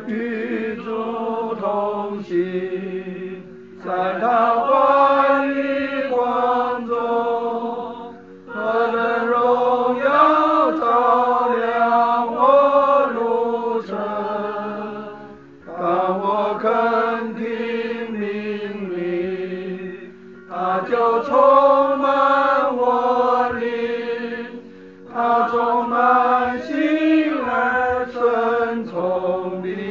与主同行，在他话语光中，何等荣耀照亮我路程。当我肯听命令，他就充满我灵，他充满心而顺从的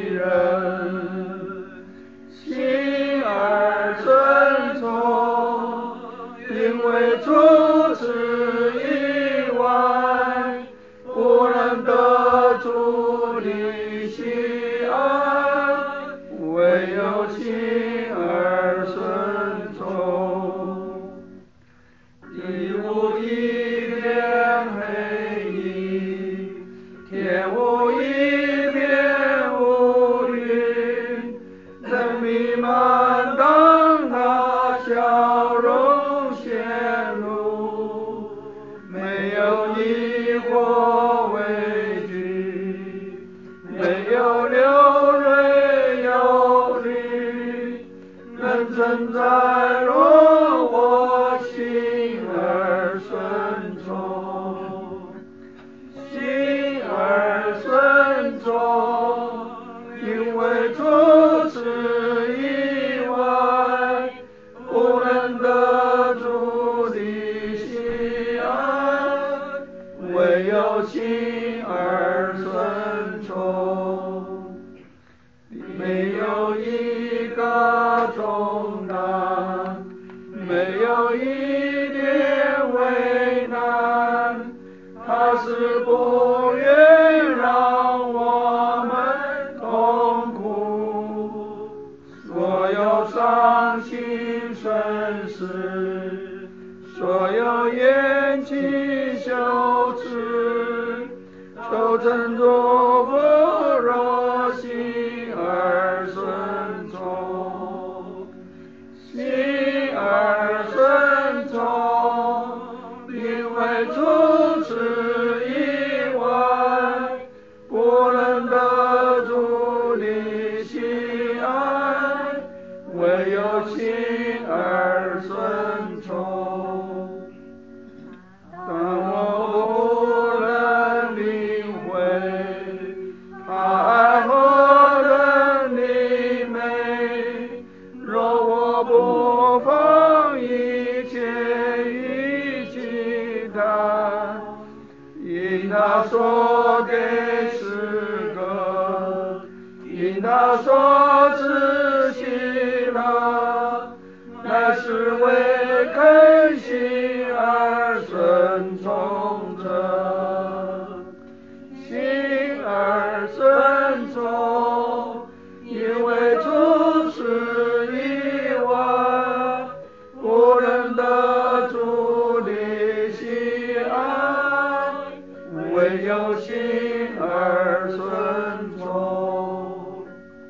人，心而顺从，因为除此以外，不能得主的喜爱，唯有心而顺从。地无一片黑影，天无一片乌云，人民们当他笑容显露，没有疑惑畏惧，没有流泪忧虑，人正在若我心而顺从，心而顺从，因为除此以外，不能得主的喜爱，唯有心而顺从。没有一个重担，没有一点为难，他是不愿让我们痛苦。所有伤心损失，所有厌弃羞耻，都成作不若心而顺从，心而顺从，因为除此以外，不能得主的喜爱，唯有心而顺从。但我不能领会他爱何等的美，若我不放一切与其他，因他所给诗歌，因他所赐喜乐，乃是为肯心而顺从者，心而顺从，因为除此以外，不能得主的喜爱，唯有心而顺从。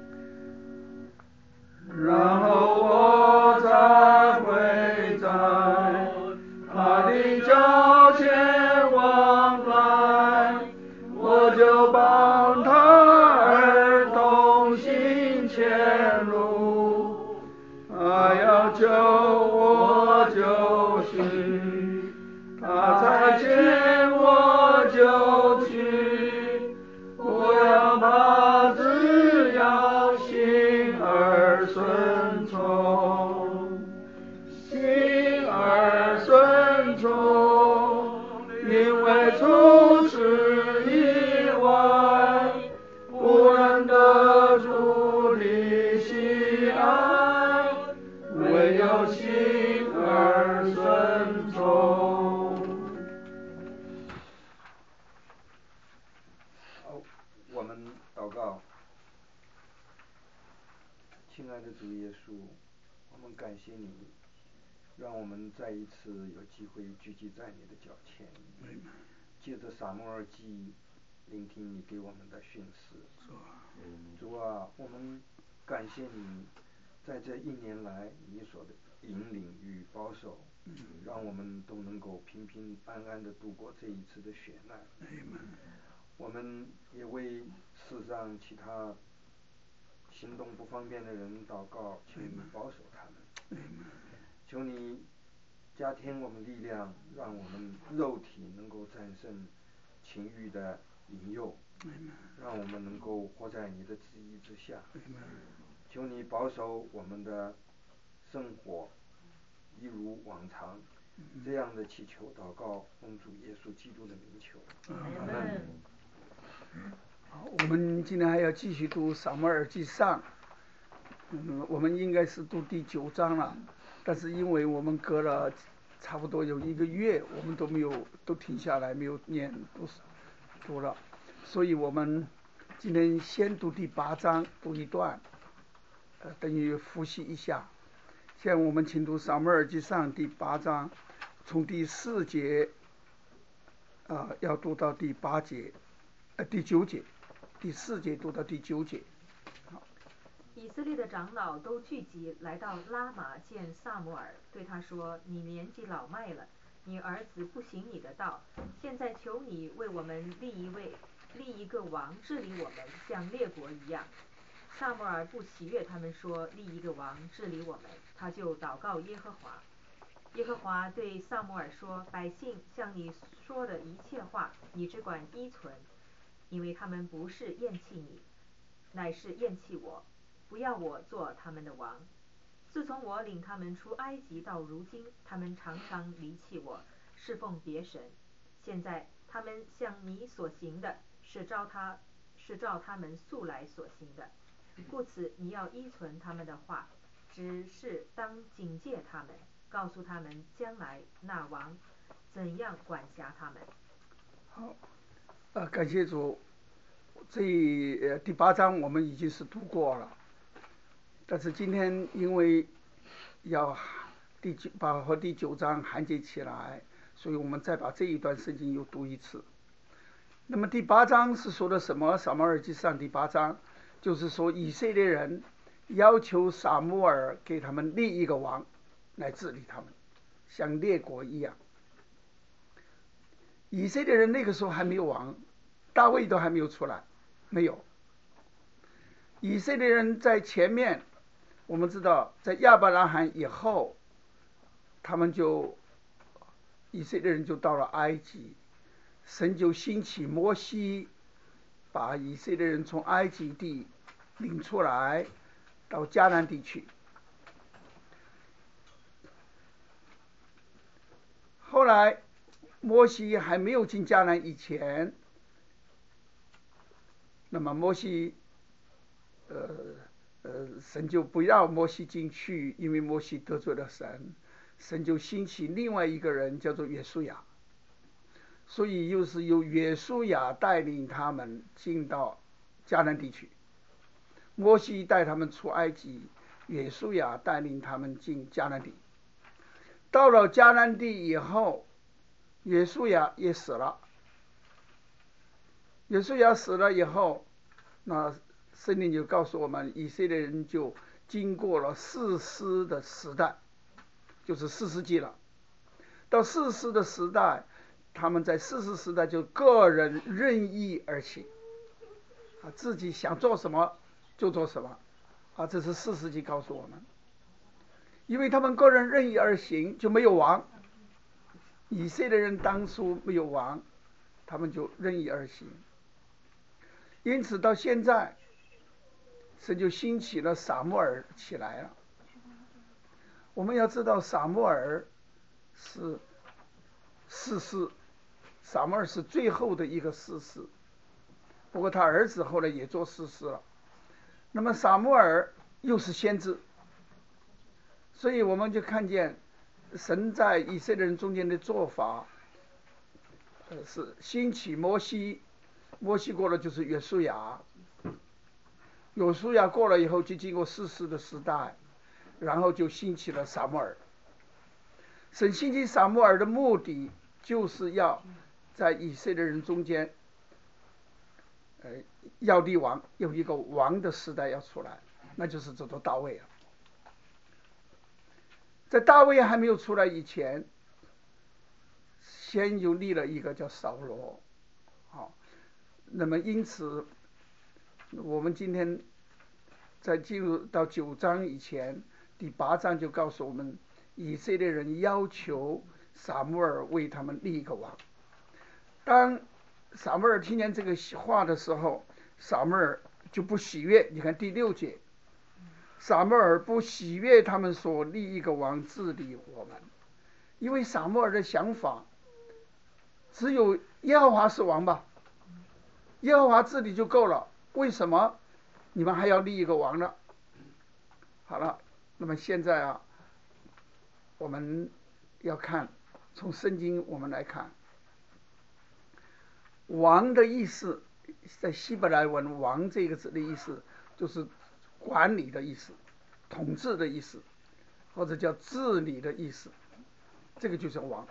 然后我才会在他的脚前往来，我就帮他儿同行前路。他要救我就去，他差遣我就去，不要怕，只要心而顺从，心而顺从，因为除此以外，不能得主的喜爱，唯有心而顺从。 好，我们祷告。亲爱的主耶稣，我们感谢你，让我们再一次有机会聚集在你的脚前，借着撒母耳记聆听你给我们的训示。主啊，我们感谢你在这一年来你所的引领与保守，让我们都能够平平安安地度过这一次的选难。我们也为世上其他行动不方便的人祷告，请你保守他们。求你加添我们力量，让我们肉体能够战胜情欲的引诱，让我们能够活在你的旨意之下。求你保守我们的生活，一如往常。这样的祈求祷告，奉主耶稣基督的名求。阿门。 好，我们今天还要继续读撒母耳记上。我们应该是读第9章了，但是因为我们隔了差不多有1个月，我们都停下来没有念读了，所以我们今天先读第8章，读一段，等于复习一下。现在我们请读撒母耳记上第8章，从第4节要读到第8节，第9节，第4节读到第9节。 以色列的长老都聚集来到拉玛见撒母耳，对他说：“你年纪老迈了，你儿子不行你的道，现在求你为我们立一个王治理我们，像列国一样。”撒母耳不喜悦他们说立一个王治理我们，他就祷告耶和华。耶和华对撒母耳说：“百姓向你说的一切话，你只管依存，因为他们不是厌弃你，乃是厌弃我，不要我做他们的王。自从我领他们出埃及到如今，他们常常离弃我，侍奉别神。现在他们向你所行的是照他们素来所行的，故此你要依存他们的话，只是当警戒他们，告诉他们将来那王怎样管辖他们。” 好，感谢主。第8章我们已经是读过了，但是今天因为要和第9章衔接起来，所以我们再把这一段圣经又读一次。那么第8章是说的什么？撒母耳记上第8章就是说以色列人要求撒母耳给他们立一个王来治理他们，像列国一样。以色列人那个时候还没有王，大卫都还没有出来，没有。以色列人在前面，我们知道在亚伯拉罕以后，以色列人就到了埃及，神就兴起摩西，把以色列人从埃及地领出来到迦南地区。后来摩西还没有进迦南以前，那么摩西神就不让摩西进去，因为摩西得罪了神，神就兴起另外一个人叫做约书亚，所以又是由约书亚带领他们进到迦南地区。摩西带他们出埃及，约书亚带领他们进迦南地。到了迦南地以后，约书亚也死了。约书亚死了以后，那圣经就告诉我们，以色列人就经过了士师的时代，就是4世纪了。到士师的时代，他们在士师时代就个人任意而行，自己想做什么就做什么，这是4世纪告诉我们。因为他们个人任意而行，就没有王。以色列人当初没有王，他们就任意而行。因此到现在，神就兴起了撒母耳起来了。我们要知道撒母耳是士师，撒母耳是最后的一个士师，不过他儿子后来也做士师了。那么撒母耳又是先知，所以我们就看见神在以色列人中间的做法，是兴起摩西，摩西过了就是约书亚，约书亚过了以后就经过士师的时代，然后就兴起了撒母耳。神兴起撒母耳的目的就是要在以色列人中间要立王，有一个王的时代要出来，那就是走到大卫了。在大卫还没有出来以前，先又立了一个叫扫罗。那么因此我们今天在进入到9章以前，第8章就告诉我们，以色列人要求撒母耳为他们立一个王。当撒母耳听见这个话的时候，撒母耳就不喜悦。你看第6节，撒母耳不喜悦他们所立一个王治理我们，因为撒母耳的想法只有耶和华是王吧，耶和华治理就够了，为什么你们还要立一个王呢？好了，那么现在啊，我们要看从圣经我们来看，王的意思，在希伯来文王这个字的意思就是管理的意思，统治的意思，或者叫治理的意思，这个就是王。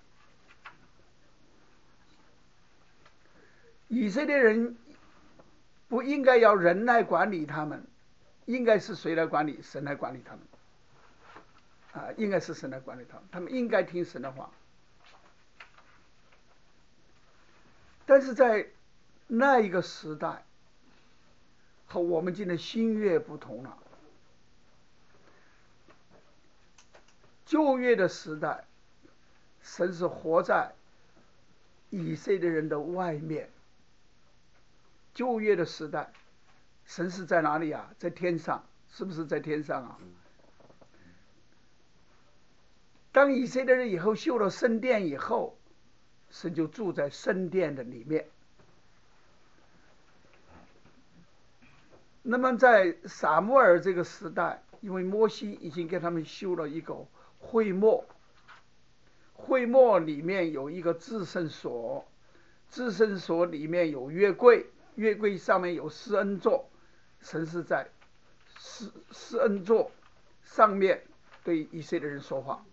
以色列人不应该要人来管理他们，应该是谁来管理？神来管理他们。应该是神来管理他们，他们应该听神的话。但是在那一个时代，和我们今天新约不同了。旧约的时代，神是活在以色列人的外面。旧约的时代，神是在哪里啊？在天上，是不是在天上啊？当以色列人以后修了圣殿以后，神就住在圣殿的里面。那么在撒母耳这个时代，因为摩西已经给他们修了一个会幕，会幕里面有一个至圣所，至圣所里面有约柜，约柜上面有施恩座，神是在施恩座上面对以色列人说话。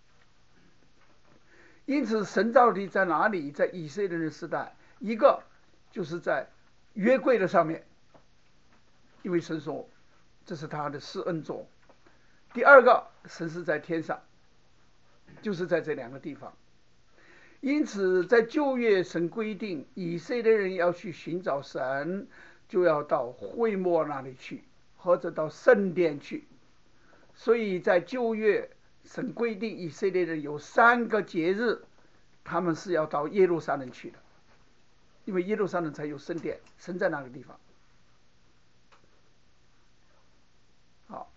因此神到底在哪里？在以色列人时代，一个就是在约柜的上面，因为神说这是他的施恩座。第二个，神是在天上，就是在这2个地方。因此在旧约神规定以色列人要去寻找神，就要到会幕那里去，或者到圣殿去。所以在旧约神规定以色列人有3个节日，他们是要到耶路撒冷去的，因为耶路撒冷才有圣殿，神在那个地方。好，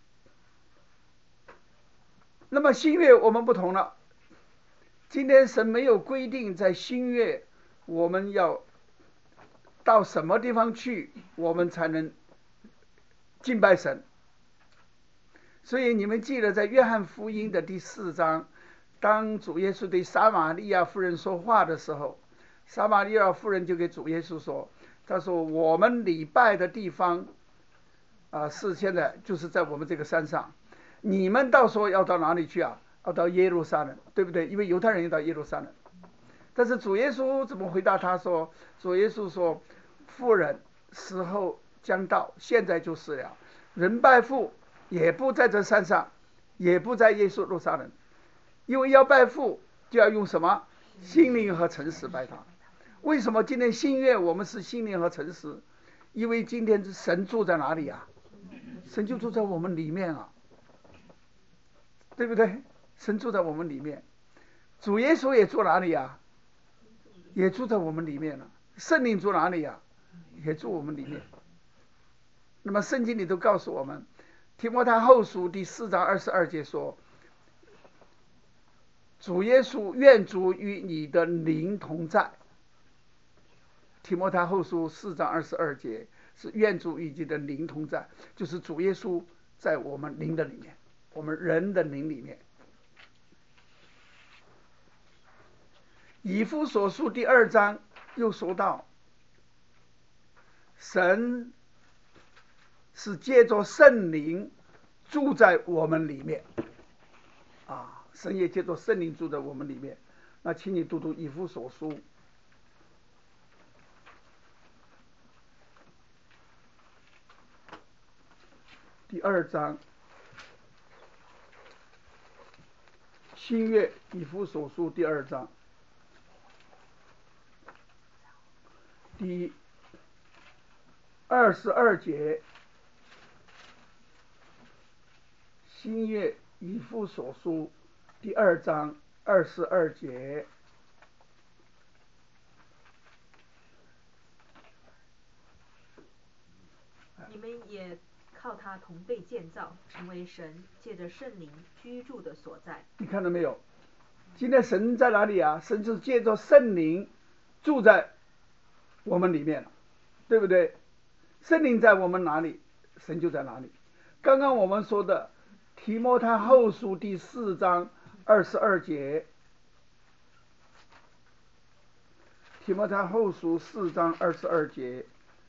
那么新约我们不同了，今天神没有规定在新约我们要到什么地方去，我们才能敬拜神。所以你们记得在约翰福音的第4章，当主耶稣对撒玛利亚妇人说话的时候，撒玛利亚妇人就给主耶稣说，他说我们礼拜的地方是现在就是在我们这个山上，你们到时候要到哪里去啊？要到耶路撒冷，对不对？因为犹太人要到耶路撒冷。但是主耶稣怎么回答他说？主耶稣说，妇人，时候将到，现在就是了。人拜父也不在这山上，也不在耶路撒冷，因为要拜父就要用什么？心灵和诚实拜他。为什么今天新约我们是心灵和诚实？因为今天神住在哪里啊？神就住在我们里面啊，对不对？神住在我们里面，主耶稣也住哪里啊？也住在我们里面了。圣灵住哪里啊？也住我们里面。那么圣经里都告诉我们，提摩太后书第4章22节说，主耶稣愿主与你的灵同在。提摩太后书4章22节是愿主与你的灵同在，就是主耶稣在我们灵的里面，我们人的灵里面。以弗所书第2章又说到，神是借着圣灵住在我们里面神也借着圣灵住在我们里面。那请你读读以弗所书第2章，新约以弗所书第2章第22节， 新约以弗所书第2章22节。 你们也靠他同被建造，成为神借着圣灵居住的所在。 你看到没有？今天神在哪里啊？神是借着圣灵住在我们里面了，对不对？圣灵在我们哪里，神就在哪里。刚刚我们说的提摩太后书第4章22节，提摩太后书4章22节。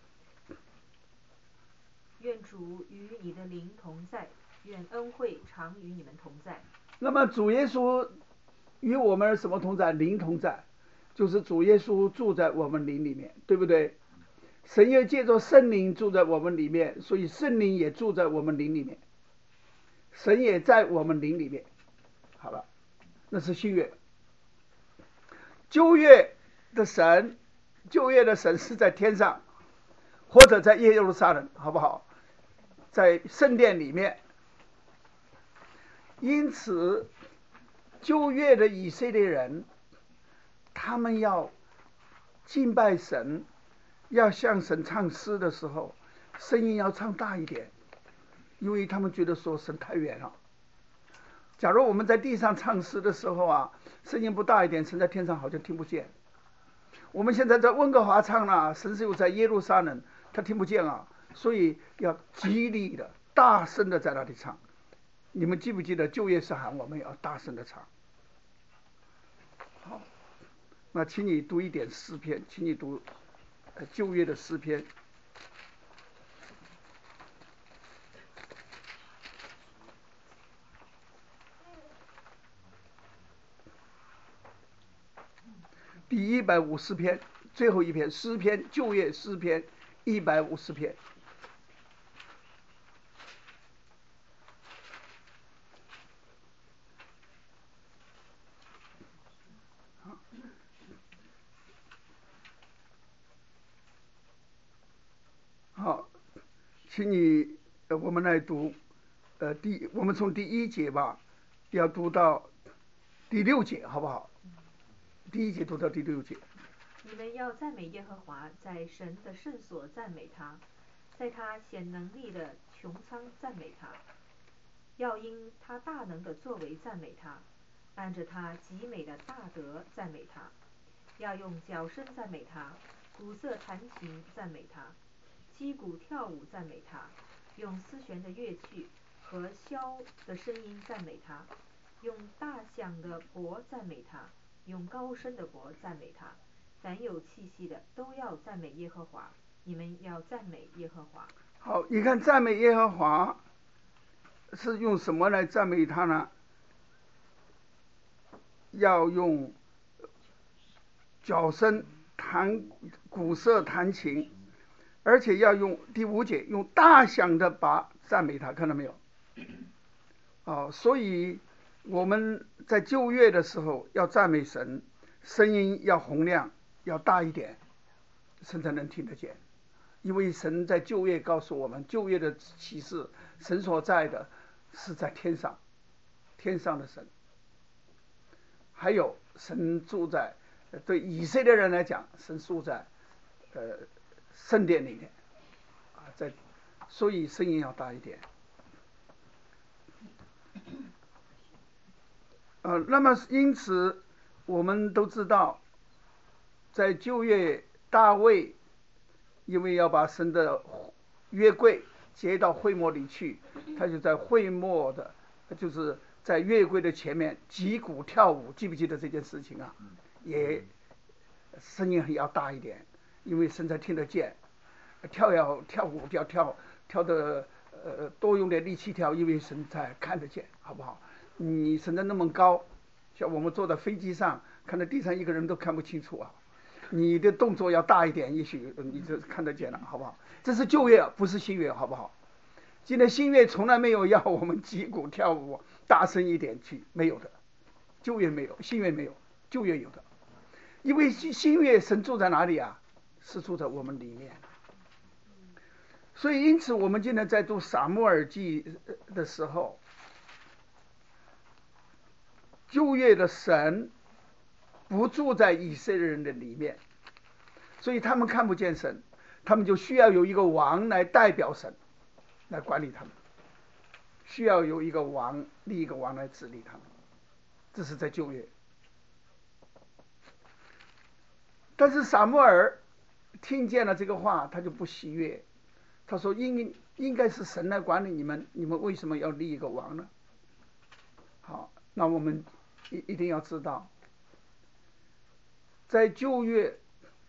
愿主与你的灵同在，愿恩惠常与你们同在。 那么主耶稣与我们什么同在？灵同在，就是主耶稣住在我们灵里面，对不对？神也借着圣灵住在我们里面，所以圣灵也住在我们灵里面，神也在我们灵里面。好了，那是新约。旧约的神是在天上，或者在耶路撒冷，好不好？在圣殿里面。因此旧约的以色列人，他们要敬拜神，要向神唱诗的时候，声音要唱大一点，因为他们觉得说神太远了。假如我们在地上唱诗的时候啊，声音不大一点，神在天上好像听不见。我们现在在温哥华唱了，神是又在耶路撒冷，他听不见啊，所以要极力的大声的在那里唱。你们记不记得旧约是喊我们要大声的唱？好，那请你读一点诗篇，请你读旧约的诗篇。第150篇，最后一篇诗篇，旧约诗篇150篇。好，请你我们来读我们从第1节吧，要读到第6节，好不好？第1节读到第6节。 你们要赞美耶和华，在神的圣所赞美他，在他显能力的穹苍赞美他，要因他大能的作为赞美他，按着他极美的大德赞美他，要用角声赞美他，鼓瑟弹琴赞美他，击鼓跳舞赞美他，用丝弦的乐器和箫的声音赞美他，用大响的钹赞美他，用高声的钹赞美他。凡有气息的都要赞美耶和华，你们要赞美耶和华。 好，你看赞美耶和华是用什么来赞美他呢？要用角声弹鼓瑟弹琴，而且要用第5节用大响的把赞美他，看到没有？所以我们在旧约的时候要赞美神，声音要洪亮，要大一点，神才能听得见。因为神在旧约告诉我们，旧约的启示，神所在的是在天上，天上的神。还有神住在，对以色列人来讲，神住在圣殿里面所以声音要大一点。那么因此我们都知道，在旧约大卫因为要把神的约柜接到会幕里去，他就在会幕的，就是在约柜的前面击鼓跳舞，记不记得这件事情啊？也声音要大一点，因为神才听得见。跳舞要跳的多用点力气跳，因为神才看得见，好不好？你神在那么高，像我们坐在飞机上，看到地上一个人都看不清楚啊。你的动作要大一点，也许你就看得见了，好不好？这是旧约，不是新约，好不好？今天新约从来没有要我们击鼓跳舞，大声一点去，没有的。旧约没有，新约没有，旧约有的。因为新约神住在哪里啊？是住在我们里面。所以因此我们今天在读撒母耳记的时候， 旧约的神不住在以色列人的里面，所以他们看不见神，他们就需要有一个王来代表神，来管理他们，需要有一个王，立一个王来治理他们。这是在旧约。但是撒母耳听见了这个话，他就不喜悦，他说应该是神来管理你们，你们为什么要立一个王呢？好，那我们一定要知道，在旧约，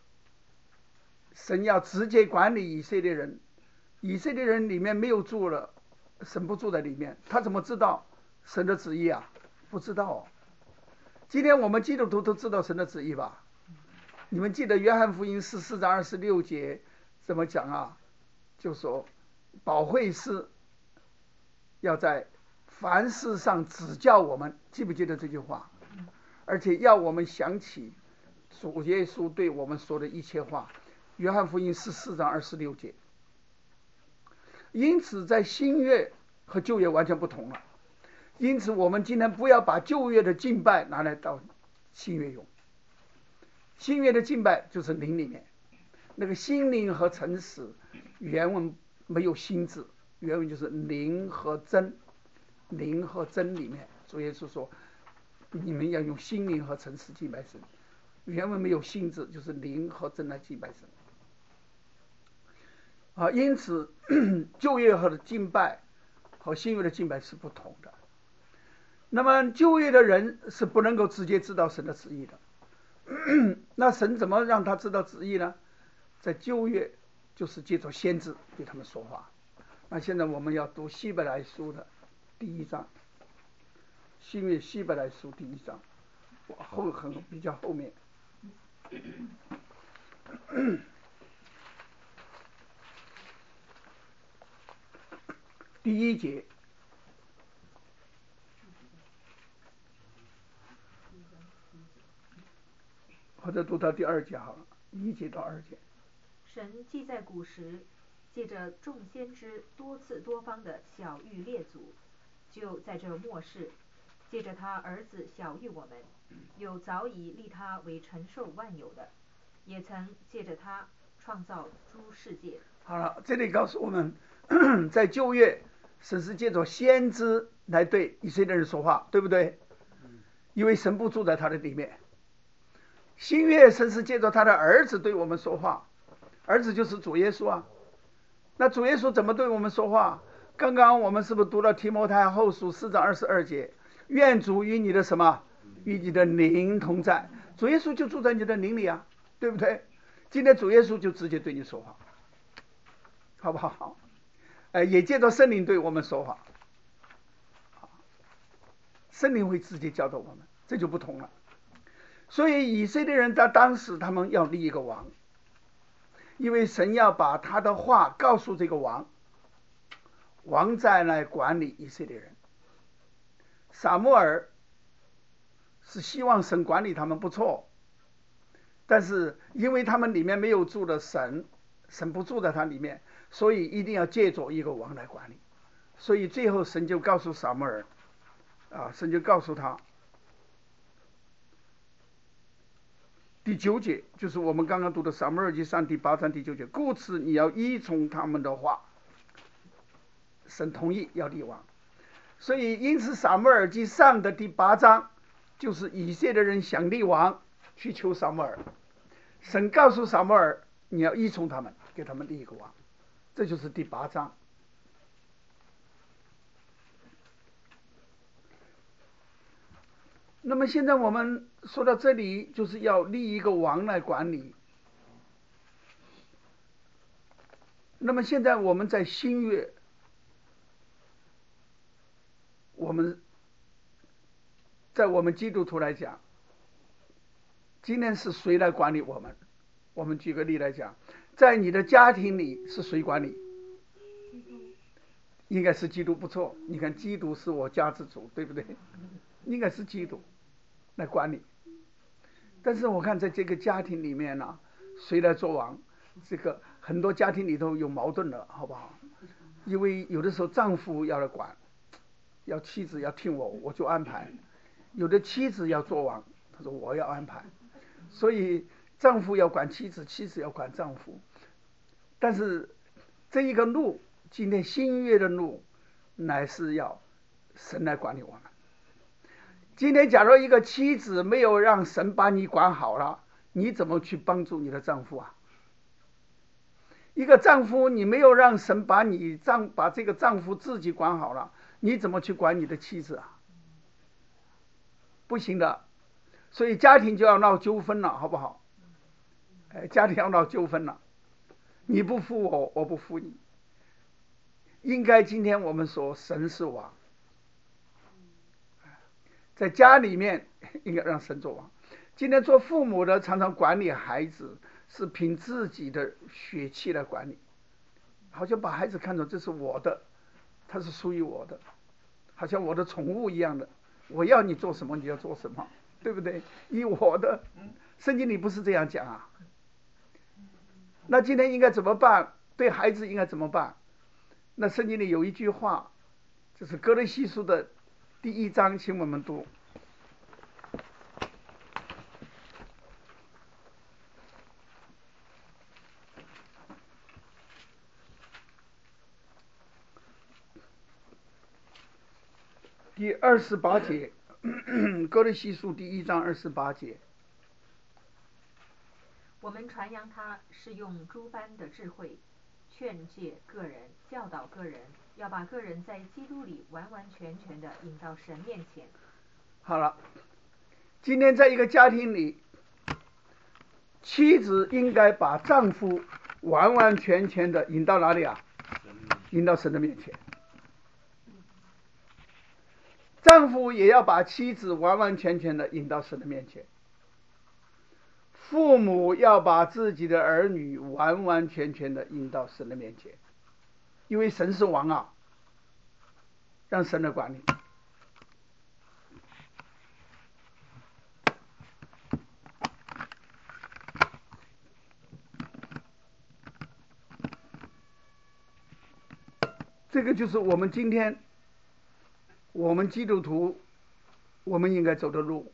神要直接管理以色列人，以色列人里面没有住了，神不住在里面，他怎么知道神的旨意啊？不知道哦。今天我们基督徒都知道神的旨意吧？你们记得约翰福音14章26节怎么讲啊？就说保惠师要在凡事上指教我们，记不记得这句话？而且要我们想起主耶稣对我们说的一切话。约翰福音14章26节。因此在新约和旧约完全不同了。因此我们今天不要把旧约的敬拜拿来到新约用。新约的敬拜就是灵里面，那个心灵和诚实，原文没有心字，原文就是灵和真，灵和真里面，主耶稣说你们要用心灵和诚实敬拜神，原文没有心字，就是灵和真来敬拜神。因此旧约和的敬拜和新约的敬拜是不同的。那么旧约的人是不能够直接知道神的旨意的。那神怎么让他知道旨意呢？在旧约就是借着先知对他们说话。那现在我们要读希伯来书的第1章，新约希伯来书第1章，比较后面。第1节，或者读到第2节好了，1节到2节。 神既在古时借着众先知多次多方的晓谕列祖，就在这末世借着他儿子晓谕我们，有早已立他为承受万有的，也曾借着他创造诸世界。 好了，这里告诉我们，在旧约神是借着先知来对以色列人说话，对不对？因为神不住在他的里面。新约神是借着他的儿子对我们说话，儿子就是主耶稣啊。那主耶稣怎么对我们说话？刚刚我们是不是读了提摩太后书4章22节？愿主与你的什么？与你的灵同在。主耶稣就住在你的灵里啊，对不对？今天主耶稣就直接对你说话，好不好？也借着圣灵对我们说话，圣灵会直接教导我们，这就不同了。所以以色列人在当时他们要立一个王，因为神要把他的话告诉这个王，王再来管理以色列人。撒母耳是希望神管理他们不错，但是因为他们里面没有住的神，神不住在他里面，所以一定要借着一个王来管理。所以最后神就告诉撒母耳，神就告诉他，第9节就是我们刚刚读的撒母耳记上第8章第9节，故此你要依从他们的话。神同意要立王，所以因此撒母耳记上的第8章就是以色列人想立王去求撒母耳，神告诉撒母耳你要依从他们，给他们立一个王，这就是第8章。那么现在我们说到这里，就是要立一个王来管理。那么现在我们在新约，在我们基督徒来讲，今天是谁来管理我们？我们举个例来讲，在你的家庭里是谁管理？应该是基督，不错。你看基督是我家之主，对不对？应该是基督来管理。但是我看在这个家庭里面呢，谁来做王？这个很多家庭里头有矛盾的，好不好？因为有的时候丈夫要来管，要妻子要听我，我就安排。 有的妻子要做王，他说我要安排，所以丈夫要管妻子，妻子要管丈夫。但是这一个路，今天新约的路，乃是要神来管理我们。今天假如一个妻子没有让神把你管好了，你怎么去帮助你的丈夫啊？一个丈夫你没有让神把这个丈夫自己管好了，你怎么去管你的妻子啊？不行的，所以家庭就要闹纠纷了，好不好？家庭要闹纠纷了，你不服我，我不服你。应该今天我们说神是王，在家里面应该让神做王。今天做父母的常常管理孩子是凭自己的血气来管理，好像把孩子看作这是我的，他是属于我的，好像我的宠物一样的，我要你做什么你要做什么，对不对？以我的，圣经里不是这样讲啊。那今天应该怎么办？对孩子应该怎么办？那圣经里有一句话，就是哥罗西书的第1章，请我们读。第28节，哥罗西书第1章28节。 我们传扬他是用诸般的智慧劝诫个人，教导个人，要把个人在基督里完完全全的引到神面前。 好了，今天在一个家庭里，妻子应该把丈夫完完全全的引到哪里啊？引到神的面前。丈夫也要把妻子完完全全的引到神的面前。父母要把自己的儿女完完全全的引到神的面前，因为神是王啊，让神来管理。这个就是我们今天我们基督徒我们应该走的路。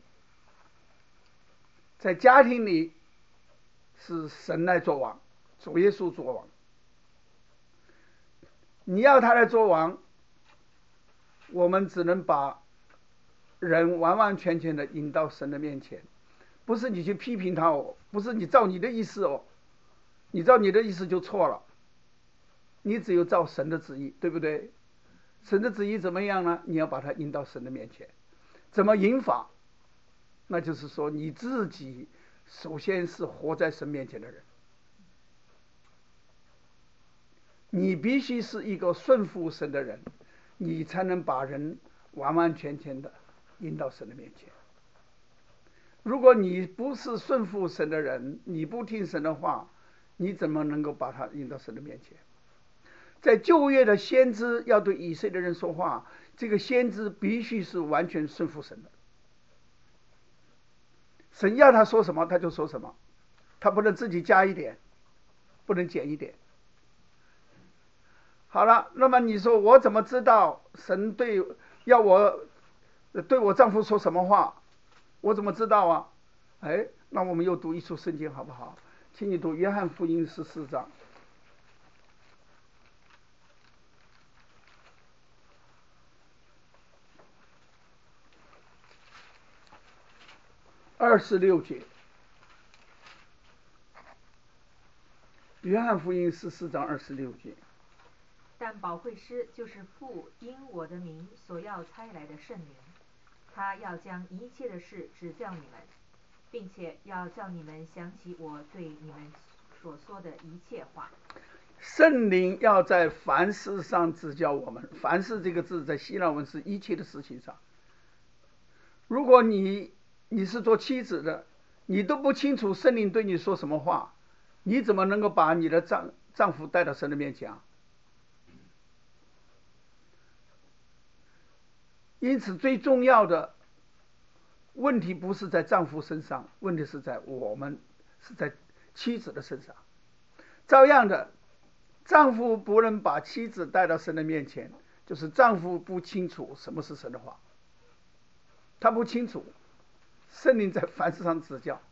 在家庭里是神来做王，主耶稣做王。你要他来做王，我们只能把人完完全全的引到神的面前，不是你去批评他哦，不是你照你的意思哦，你照你的意思就错了，你只有照神的旨意，对不对？神的旨意怎么样呢？你要把他引到神的面前。怎么引法？那就是说你自己首先是活在神面前的人，你必须是一个顺服神的人，你才能把人完完全全的引到神的面前。如果你不是顺服神的人，你不听神的话，你怎么能够把他引到神的面前？在旧约的先知要对以色列人说话，这个先知必须是完全顺服神的。神要他说什么他就说什么，他不能自己加一点，不能减一点。好了，那么你说我怎么知道神要我对我丈夫说什么话？我怎么知道啊？那我们又读一处圣经好不好？请你读约翰福音14章。26节，约翰福音14章26节。 但保惠师就是父因我的名所要差来的圣灵，他要将一切的事指教你们，并且要叫你们想起我对你们所说的一切话。 圣灵要在凡事上指教我们，凡事这个字在希腊文是一切的事情上。如果你是做妻子的，你都不清楚圣灵对你说什么话，你怎么能够把你的丈夫带到神的面前啊？因此最重要的问题不是在丈夫身上，问题是在妻子的身上。照样的，丈夫不能把妻子带到神的面前，就是丈夫不清楚什么是神的话。 他不清楚，圣灵在凡事上指教。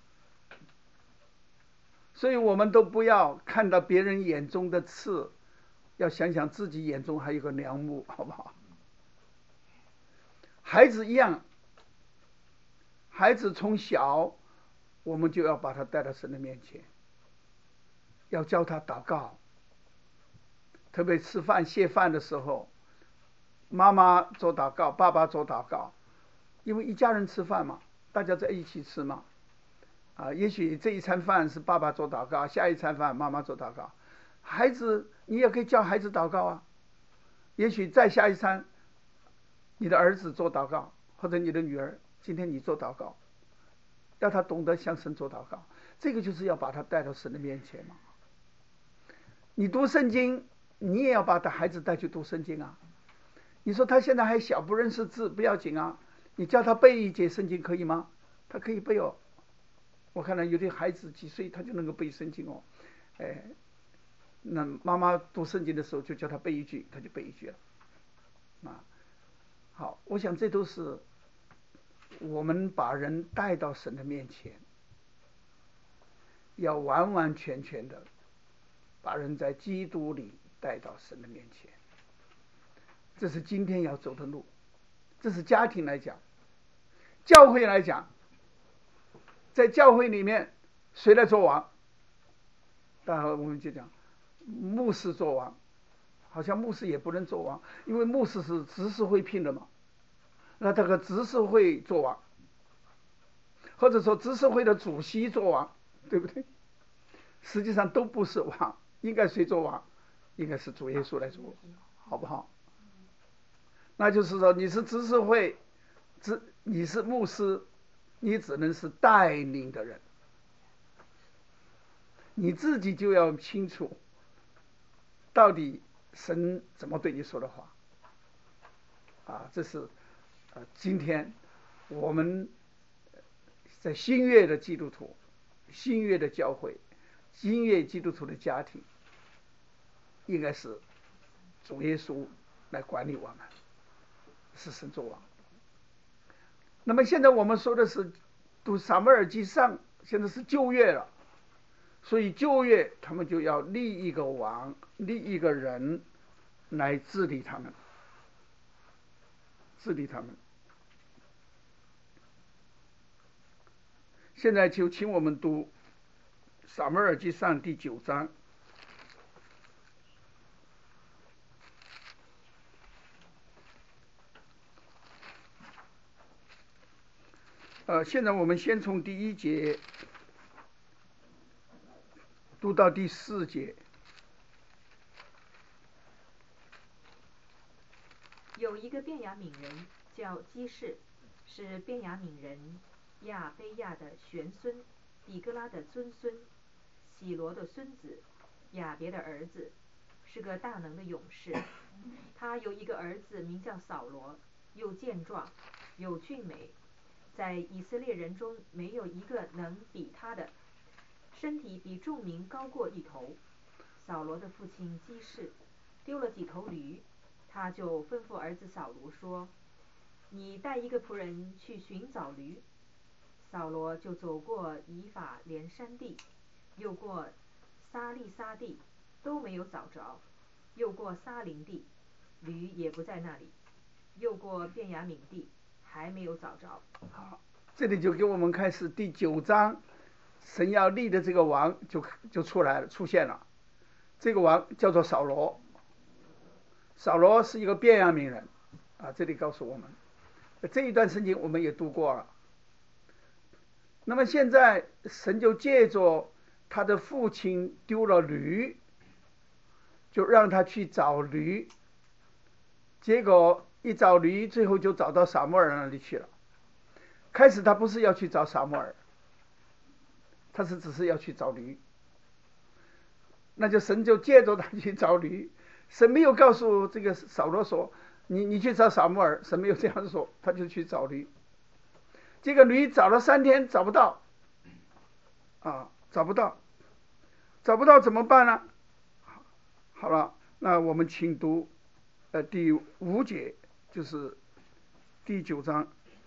所以我们都不要看到别人眼中的刺，要想想自己眼中还有个梁木，好不好？孩子一样，孩子从小我们就要把他带到神的面前，要教他祷告。特别吃饭谢饭的时候，妈妈做祷告，爸爸做祷告，因为一家人吃饭嘛，大家在一起吃嘛。也许这一餐饭是爸爸做祷告，下一餐饭妈妈做祷告。孩子，你也可以叫孩子祷告啊。也许再下一餐，你的儿子做祷告，或者你的女儿，今天你做祷告，要他懂得向神做祷告。这个就是要把他带到神的面前嘛。你读圣经，你也要把他孩子带去读圣经啊。你说他现在还小，不认识字，不要紧啊，你叫他背一节圣经可以吗？他可以背哦。我看到有的孩子几岁他就能够背圣经哦，那妈妈读圣经的时候就叫他背一句，他就背一句了。好，我想这都是我们把人带到神的面前，要完完全全的把人在基督里带到神的面前。这是今天要走的路，这是家庭来讲，教会来讲。在教会里面，谁来做王？待会我们就讲，牧师做王，好像牧师也不能做王，因为牧师是执事会聘的嘛。那这个执事会做王，或者说执事会的主席做王，对不对？实际上都不是王，应该谁做王？应该是主耶稣来做，好不好？那就是说，你是执事会，你是牧师。你只能是带领的人，你自己就要清楚，到底神怎么对你说的话。这是今天我们在新约的基督徒、新约的教会、新约基督徒的家庭，应该是主耶稣来管理我们，是神作王。那么现在我们说的是读撒母耳记上，现在是旧约了，所以旧约他们就要立一个王，立一个人来治理他们，治理他们。现在就请我们读撒母耳记上第9章。现在我们先从第1节读到第4节。 有一个便雅悯人叫基士，是便雅悯人亚卑亚的玄孙，比哥拉的尊孙，喜罗的孙子，亚别的儿子，是个大能的勇士。他有一个儿子名叫扫罗，又健壮又俊美，在以色列人中没有一个能比他的，身体比众民高过一头。扫罗的父亲基士丢了几头驴，他就吩咐儿子扫罗说：“你带一个仆人去寻找驴。”扫罗就走过以法莲山地，又过撒利撒地，都没有找着；又过撒林地，驴也不在那里；又过便雅悯地，还没有找着。 好，这里就给我们开始第9章，神要立的这个王就出现了。这个王叫做扫罗，扫罗是一个便雅悯人这里告诉我们，这一段圣经我们也读过了。那么现在神就借着他的父亲丢了驴，就让他去找驴，结果一找驴，最后就找到撒母耳那里去了。开始他不是要去找撒母耳，他只是要去找驴，那就神就借着他去找驴。神没有告诉这个扫罗说你去找撒母耳，神没有这样说，他就去找驴。这个驴找了3天找不到，找不到怎么办呢？好了，那我们请读第5节，就是第9章。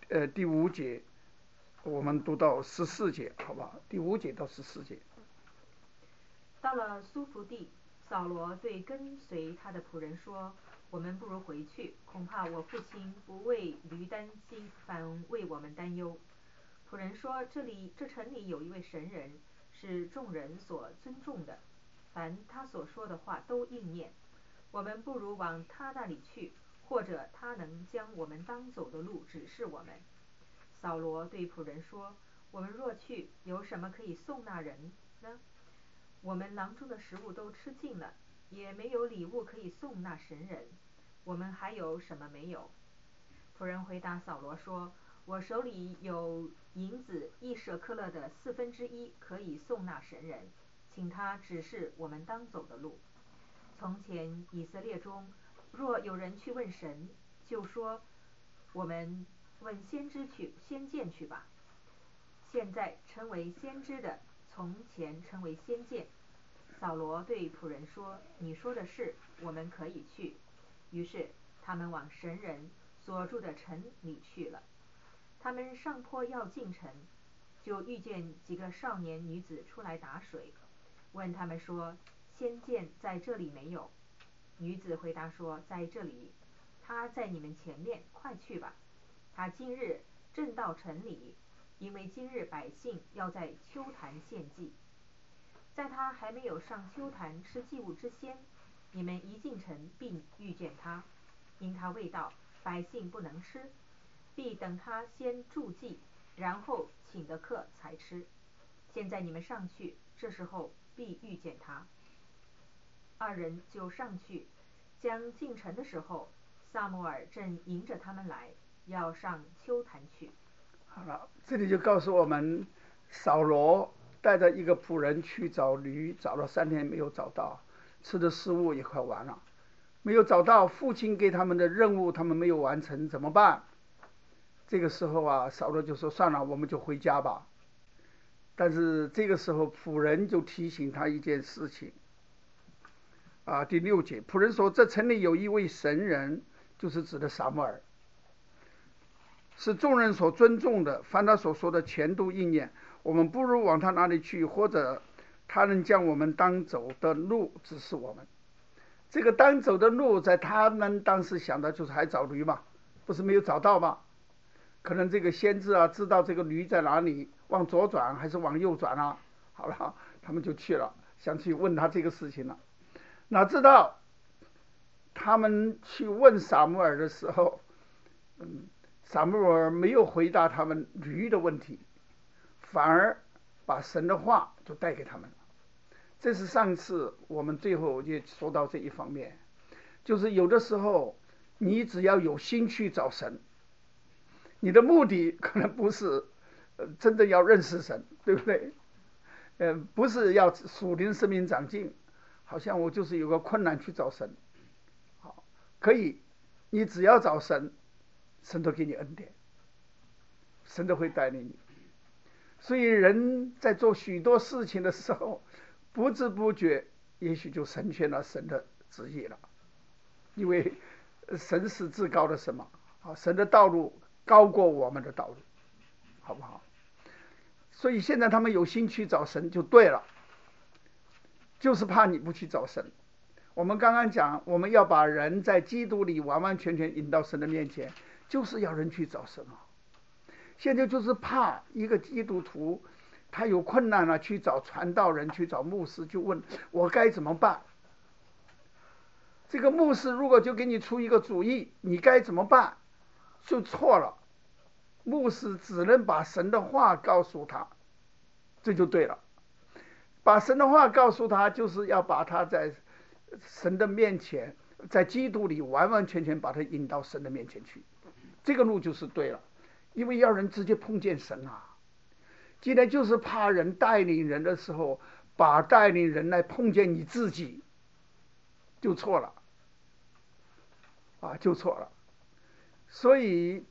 第5节，我们读到14节，好吧？第5节到14节。 到了苏弗地，扫罗对跟随他的仆人说：“我们不如回去，恐怕我父亲不为驴担心，反为我们担忧。”仆人说：“这城里有一位神人，是众人所尊重的，凡他所说的话都应验。我们不如往他那里去，或者他能将我们当走的路指示我们。”扫罗对仆人说：“我们若去，有什么可以送那人呢？我们囊中的食物都吃尽了，也没有礼物可以送那神人。我们还有什么没有？”仆人回答扫罗说：“我手里有银子1舍克勒的1/4可以送那神人，请他指示我们当走的路。从前以色列中，若有人去问神，就说：我们问先见去吧。现在称为先知的，从前称为先见。”扫罗对仆人说：“你说的是，我们可以去。”于是他们往神人所住的城里去了。他们上坡要进城，就遇见几个少年女子出来打水，问他们说：“先见在这里没有？”女子回答说：“在这里。他在你们前面，快去吧。他今日正到城里，因为今日百姓要在丘坛献祭。在他还没有上丘坛吃祭物之先，你们一进城必遇见他，因他未到，百姓不能吃，必等他先祝祭，然后请的客才吃。现在你们上去，这时候必遇见他。”二人就上去，将进城的时候，撒母耳正迎着他们来，要上丘坛去。 好了，这里就告诉我们，扫罗带着一个仆人去找驴，找了3天没有找到，吃的食物也快完了，没有找到，父亲给他们的任务他们没有完成，怎么办？这个时候啊，扫罗就说：“算了，我们就回家吧。”但是这个时候仆人就提醒他一件事情啊，第6节，仆人说：“这城里有一位神人，就是指的撒母耳，是众人所尊重的，凡他所说的全都应验。我们不如往他那里去，或者他能将我们当走的路指示我们。”这个当走的路，在他们当时想的就是还找驴嘛，不是没有找到吗？可能这个先知啊知道这个驴在哪里，往左转还是往右转啊？好了，他们就去了，想去问他这个事情了。哪知道他们去问撒母耳的时候，撒母耳没有回答他们驴的问题，反而把神的话就带给他们了。这是上次我们最后也说到这一方面，就是有的时候你只要有心去找神，你的目的可能不是真的要认识神，对不对？不是要属灵生命长进，好像我就是有个困难去找神。好，可以，你只要找神，神都给你恩典，神都会带领你。所以人在做许多事情的时候，不知不觉也许就成全了神的旨意了，因为神是至高的神嘛，神的道路高过我们的道路，好不好？所以现在他们有心去找神就对了，就是怕你不去找神。我们刚刚讲，我们要把人在基督里完完全全引到神的面前，就是要人去找神啊。现在就是怕一个基督徒他有困难了，去找传道人，去找牧师，就问我该怎么办。这个牧师如果就给你出一个主意，你该怎么办，就错了。牧师只能把神的话告诉他，这就对了。把神的话告诉他，就是要把他在神的面前，在基督里完完全全把他引到神的面前去，这个路就是对了。因为要人直接碰见神啊，今天就是怕人带领人的时候，把带领人来碰见你自己，就错了啊，就错了。所以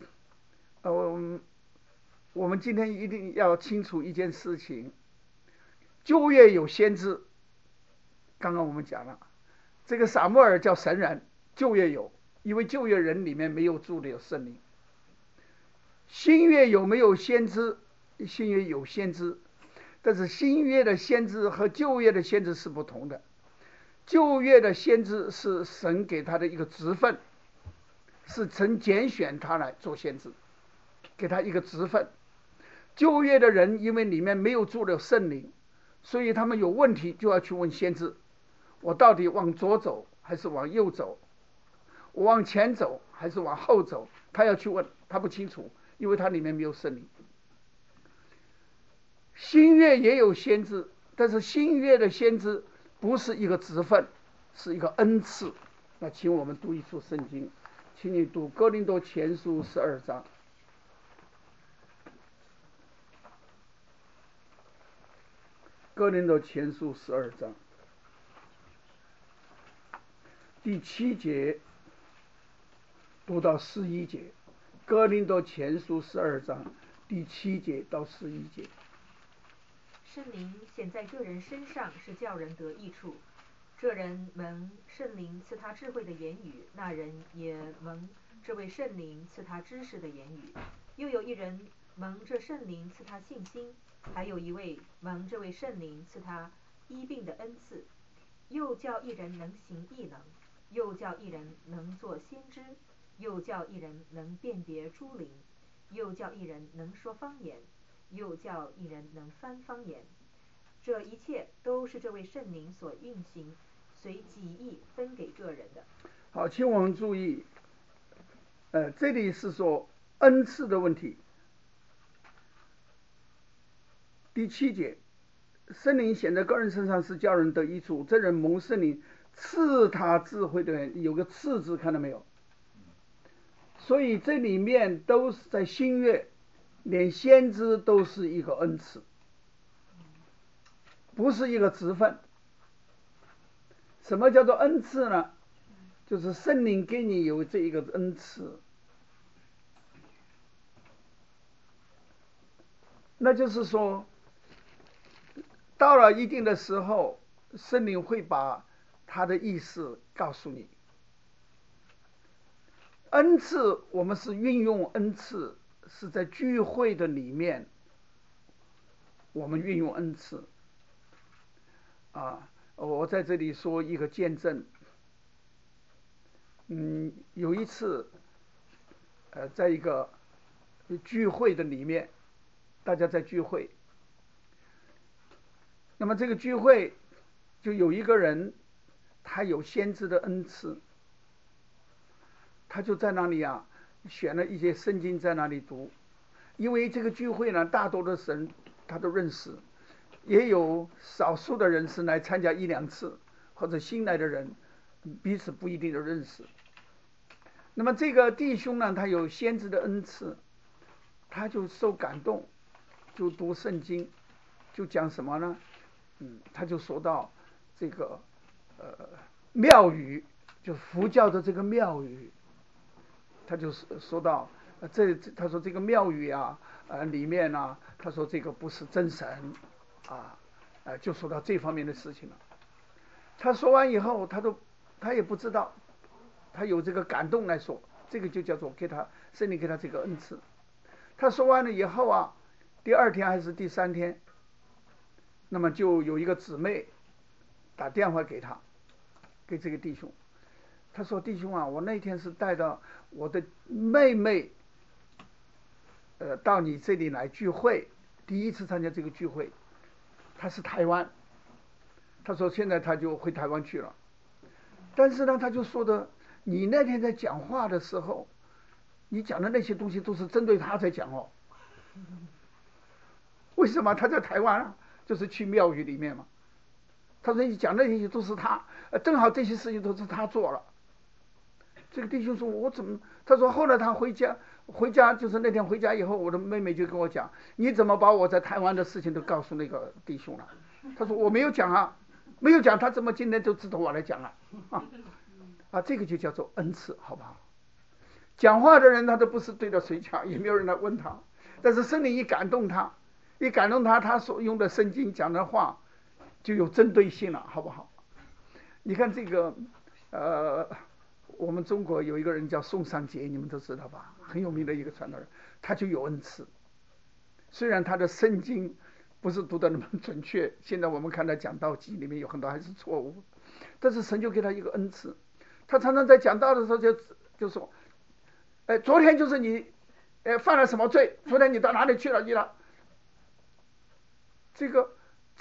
我们今天一定要清楚一件事情，旧约有先知，刚刚我们讲了，这个撒母耳叫神人，旧约有，因为旧约人里面没有住的有圣灵。 新约有没有先知？新约有先知，但是新约的先知和旧约的先知是不同的。旧约的先知是神给他的一个职分，是神拣选他来做先知，给他一个职分。旧约的人因为里面没有住了圣灵，所以他们有问题就要去问先知，我到底往左走还是往右走，我往前走还是往后走，他要去问，他不清楚，因为他里面没有圣灵。新约也有先知，但是新约的先知不是一个职分，是一个恩赐。那请我们读一处圣经，请你读哥林多前书12章。哥林多前书12章第7节读到11节。哥林多前书12章第7节到11节。 圣灵显在这人身上，是叫人得益处。这人蒙圣灵赐他智慧的言语，那人也蒙这位圣灵赐他知识的言语。又有一人蒙这圣灵赐他信心，还有一位蒙这位圣灵赐他医病的恩赐。又叫一人能行异能，又叫一人能做先知，又叫一人能辨别诸灵，又叫一人能说方言，又叫一人能翻方言。这一切都是这位圣灵所运行，随己意分给个人的。 好，请我们注意，这里是说恩赐的问题。第7节，圣灵显在个人身上，是叫人得益处。这人蒙圣灵赐他智慧的人，有个赐字，看到没有？所以这里面都是在新约，连先知都是一个恩赐，不是一个职分。什么叫做恩赐呢？就是圣灵给你有这一个恩赐，那就是说到了一定的时候，圣灵会把他的意思告诉你。恩赐，我们是运用恩赐，是在聚会的里面我们运用恩赐啊。我在这里说一个见证。有一次在一个聚会的里面，大家在聚会，那么这个聚会就有一个人，他有先知的恩赐，他就在那里选了一些圣经在那里读。因为这个聚会呢，大多的神他都认识，也有少数的人是来参加1-2次，或者新来的人彼此不一定的认识。那么这个弟兄呢，他有先知的恩赐，他就受感动，就读圣经，就讲什么呢？他就说到这个庙宇，就佛教的这个庙宇，他就说到他说这个庙宇里面他说这个不是真神就说到这方面的事情了。他说完以后，他也不知道，他有这个感动来说，这个就叫做圣灵给他这个恩赐。他说完了以后第2天还是第3天，那么就有一个姊妹打电话给他，给这个弟兄。他说：弟兄我那天是带到我的妹妹到你这里来聚会，第一次参加这个聚会。他是台湾，他说现在他就回台湾去了。但是呢，他就说的，你那天在讲话的时候，你讲的那些东西都是针对他在讲为什么？他在台湾就是去庙宇里面嘛。他说你讲那些都是他，正好这些事情都是他做了。这个弟兄说我怎么？他说后来他回家就是那天回家以后，我的妹妹就跟我讲，你怎么把我在台湾的事情都告诉那个弟兄了？他说我没有讲没有讲，他怎么今天就知道我来讲这个就叫做恩赐，好不好？讲话的人他都不是对着谁讲，也没有人来问他，但是圣灵一感动他，他所用的圣经讲的话就有针对性了，好不好？你看这个我们中国有一个人叫宋尚节，你们都知道吧？很有名的一个传道人，他就有恩赐。虽然他的圣经不是读的那么准确，现在我们看他讲道记里面有很多还是错误，但是神就给他一个恩赐。他常常在讲道的时候就说，昨天就是你，犯了什么罪？昨天你到哪里去了？这个，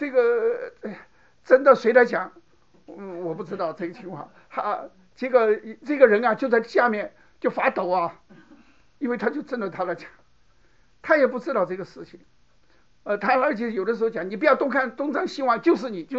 真的谁来讲？我不知道这个情况。这个人啊，就在下面就发抖啊，因为他就真的他来讲，他也不知道这个事情。他而且有的时候讲，你不要东张西望，就是你。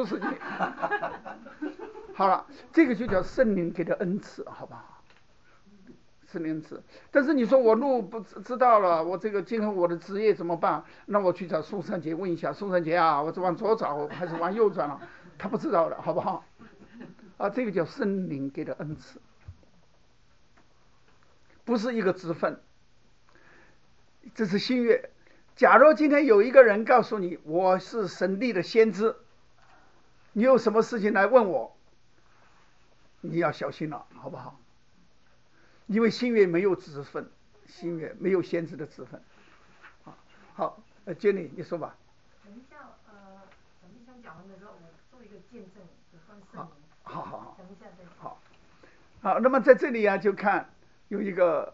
好了，这个就叫圣灵给的恩赐，好不好？圣灵恩赐。但是你说我路不知道了，我这个今后我的职业怎么办？那我去找宋尚节问一下，宋尚节啊，我是往左找还是往右转了？他不知道的，好不好？这个叫圣灵给的恩赐，不是一个职分，这是新约。假如今天有一个人告诉你我是神力的先知，你有什么事情来问我，你要小心了，好不好？因为新约没有职分，新约没有先知的职分。好，Jenny 你说吧。 等一下，等一下讲完的时候，我做一个见证，有关圣灵。 好。 等一下再讲。 好，那么在这里啊，就看有一个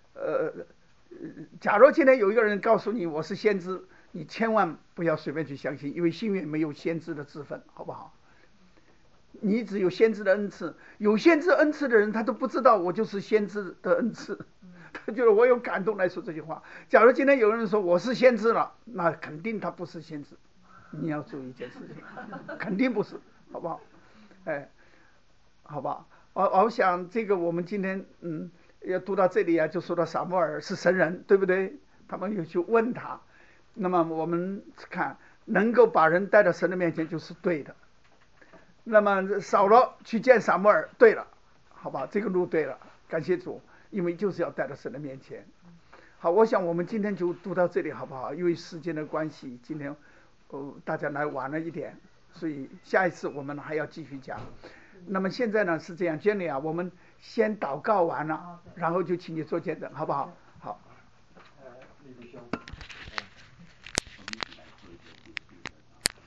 假如今天有一个人告诉你我是先知，你千万不要随便去相信，因为新约没有先知的职分，好不好？你只有先知的恩赐，有先知恩赐的人，他都不知道我就是先知的恩赐，他觉得我有感动来说这句话。假如今天有人说我是先知了，那肯定他不是先知，你要注意一件事情，肯定不是，好不好？好吧。我想这个我们今天要读到这里啊，就说到撒母耳是神人，对不对？他们有去问他，那么我们看能够把人带到神的面前就是对的。那么扫罗去见撒母耳，对了，好吧，这个路对了，感谢主，因为就是要带到神的面前。好，我想我们今天就读到这里，好不好？因为时间的关系，今天大家来晚了一点，所以下一次我们还要继续讲。那么现在呢是这样，Jenny啊，我们先祷告完了，然后就请你做见证，好不好？好。 李弟兄。